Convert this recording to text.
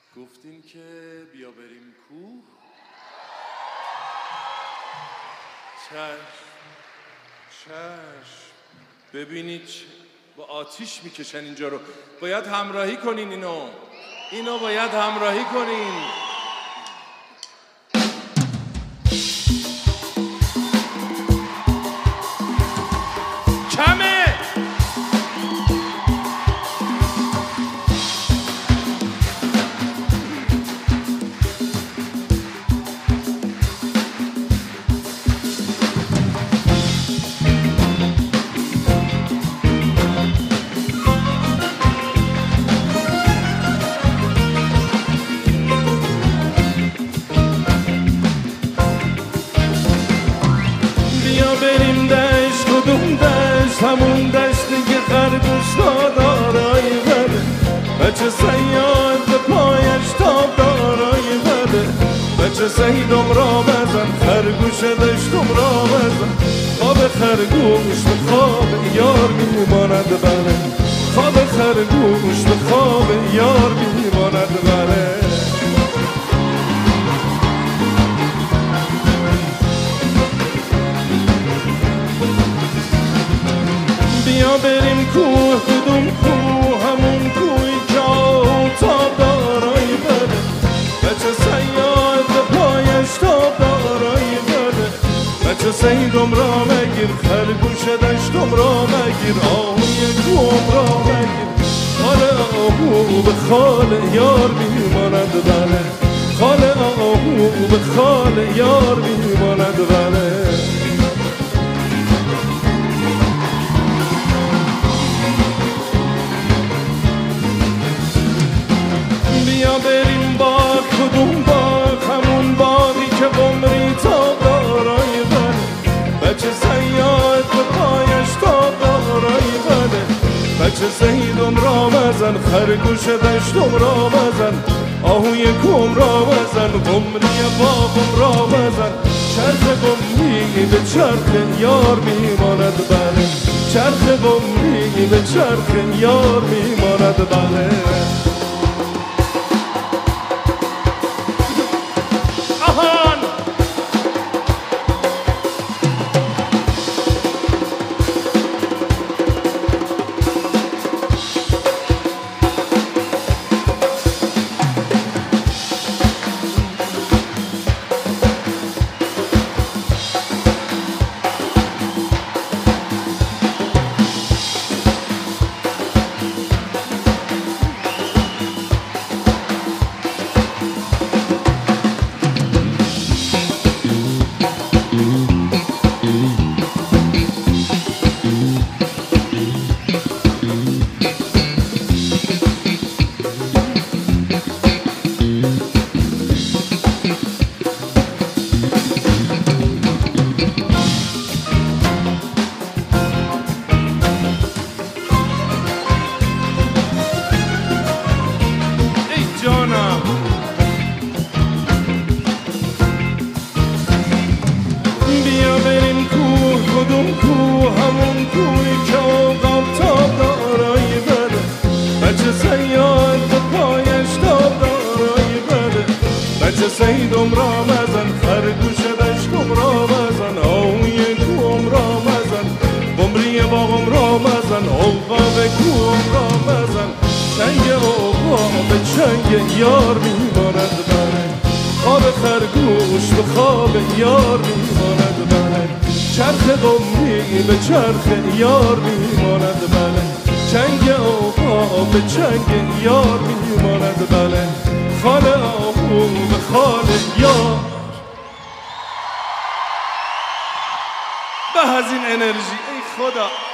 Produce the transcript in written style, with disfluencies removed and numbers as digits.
گفتین که بیا بریم کوه. چشم ببینید با آتیش میکشن اینجا رو. باید همراهی کنین اینو باید همراهی کنین. کمه همون دشتی که خرگوش دارای بده، بچه سیاد به پایش تاب دارای بده، بچه سیدم را بزن خرگوش دشتم را بزن. خواب خرگوش به خواب یار میماند بله، خواب خرگوش به خواب یار میماند بله. بیا بریم کوه، کدوم کوه؟ همون کوهی که آفتاب دارای بده، بچه سیاد به پایش تاب دارای بده، بچه سیدم را مگیر خرگوش دشتم را مگیر، آهوی کوهم را مگیر. خال آهو به خال یار میماند بله، خال آهو به خال یار میماند بله. بیا بریم باغ، کدوم باغ؟ همون باغی که قمری تاب دارای بده، بچه سیاد به پایش تاب دارای بده، بچه سیدم را بزن خرگوش دشتم را بزن، آهوی کوم را بزن قمری باغم را بزن. چرخ قمری به چرخ یار میماند بله، چرخ قمری به چرخ یار میماند بله. بیا بریم کوه، کدوم کوه؟ همون کوهی که آفتاب دارای بده، بچه سیاد به پایش تاب دارای بده، بچه سیدم را بزن خرگوش دشتم را بزن، آهوی کوهم را بزن قمری باغم را بزن، عقاب کوهم را بزن. چنگ عقاب به چنگ یار میماند بله، خواب خرگوش به خواب یار میماند بله، چرخ قمری به چرخ یار میماند بله، چنگ آقا به چنگ یار میماند بله، خال آهو به خال یار. به از این انرژی ای خدا.